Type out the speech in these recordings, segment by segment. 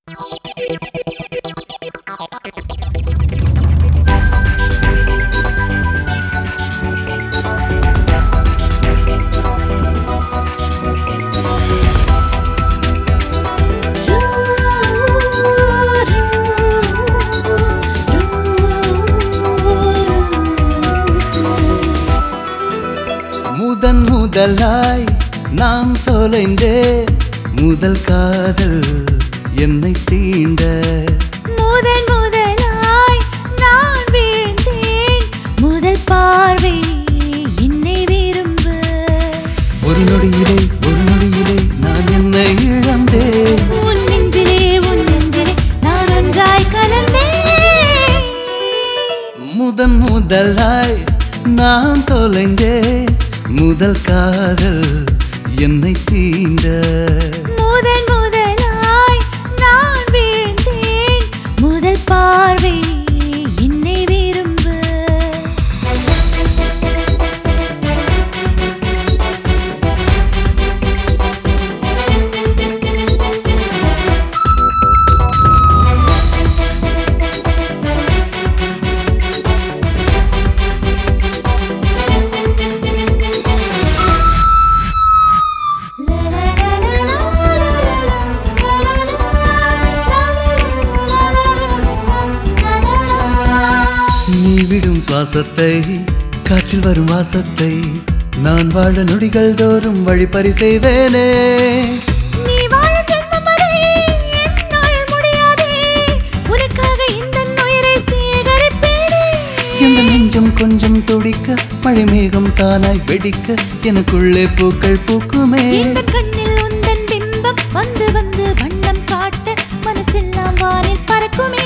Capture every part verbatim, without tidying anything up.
முதன் முதலாய் நாம் தொலைந்தே முதல் காதல் என்னை தீண்ட முதன் முதலாய் நான் வீழ்ந்தேன் முதல் பார்வை என்னை விரும்ப ஒரு நொடியிலே ஒரு நொடியிலே நான் என்னை இழந்தேன் உன் நெஞ்சிலே உன் நெஞ்சிலே நான் ஒன்றாய் கலந்தேன் முதன் முதலாய் நான் தொலைந்தே முதல் காதல் என்னை தீண்ட முதன் முதலாய் நான் வீழ்ந்தேன் முதல் பார்வை என்னை விரும்ப நீ விடும் சுவாசத்தை காற்றில் வரும் வாசத்தை நான் வாழ நொடிகள் தோறும் வழிப்பறி செய்வேனே நீ வாழும் ஜென்மம் வரை என்னால் முடியாதே உனக்காக இந்த உயிரை சேகரிப்பேனே எந்த நெஞ்சம் கொஞ்சம் துடிக்க மழை மேகம் தானாய் வெடிக்க எனக்குள்ளே பூக்கள் பூக்குமே இந்த கண்ணில் உந்தன் பிம்பம் வந்து வந்து வண்ணம் காட்ட மனசெல்லாம் வானில் பறக்குமே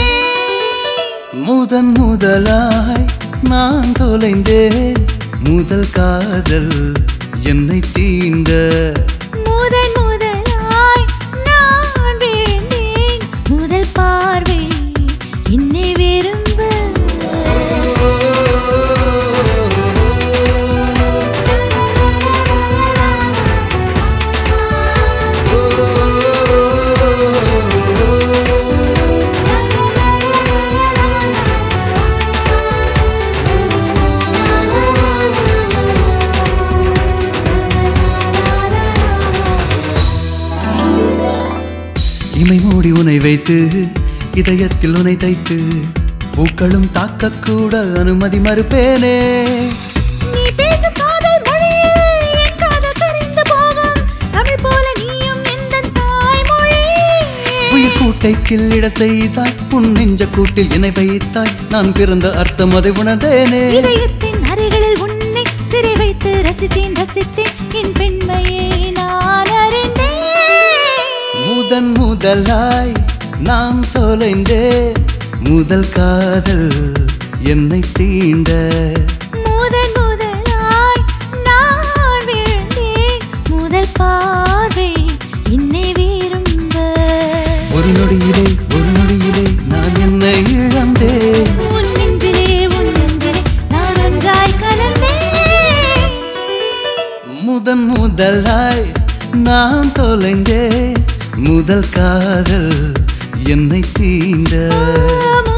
முதன் முதலாய் நான் தொலைந்தேன் முதல் காதல் என்னை தீண்ட முதன் முதலாய் நான் வீழ்ந்தேன் முதல் பார்வை என்னை விரும்ப இமை மூடி உனை வைத்து இதயத்தில் உனை தைத்து பூக்களும் தாக்கக்கூட அனுமதி மறுப்பேனே நீ பேசும் காதல் மொழியில் என் காதல் கரைந்து போகும் தமிழ் போல நீயும் எந்தன் தாய்மொழி உயிர் கூட்டை கிள்ளிட செய்தாய் உன் நெஞ்ச கூட்டில் இணை வைத்தாய் நான் பிறந்த அர்த்தம் அதை உணர்ந்தேனே இதயத்தின் அறைகளில் உன்னை சிறை வைத்து ரசித்தேன் ரசித்தேன் என் பெண்மையை நான் அறிந்தேன் முதன் முதலாய் நாம் தொலைந்தே முதல் காதல் என்னை தீண்ட முதன் முதலாய் நான் வீழ்ந்தேன் முதல் பார்வை என்னை விரும்ப ஒரு நொடியிலே ஒரு நொடியிலே நான் என்னை இழந்தேன் உன் நெஞ்சிலே உன் நெஞ்சிலே நான் ஒன்றாய் கலந்தேன் முதன் முதலாய் நான் தொலைந்தே முதல் காதல் என்னை தீண்ட